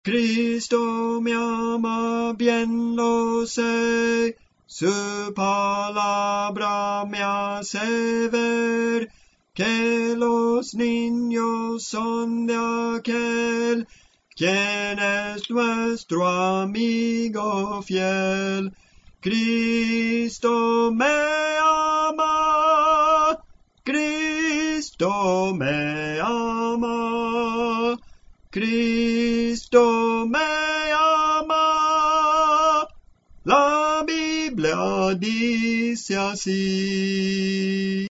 Cristo me ama, bien lo sé, su palabra me hace ver que los niños son de aquel, quien es nuestro amigo fiel. Cristo me ama, Cristo me ama, Cristo me ama. La Biblia dice así.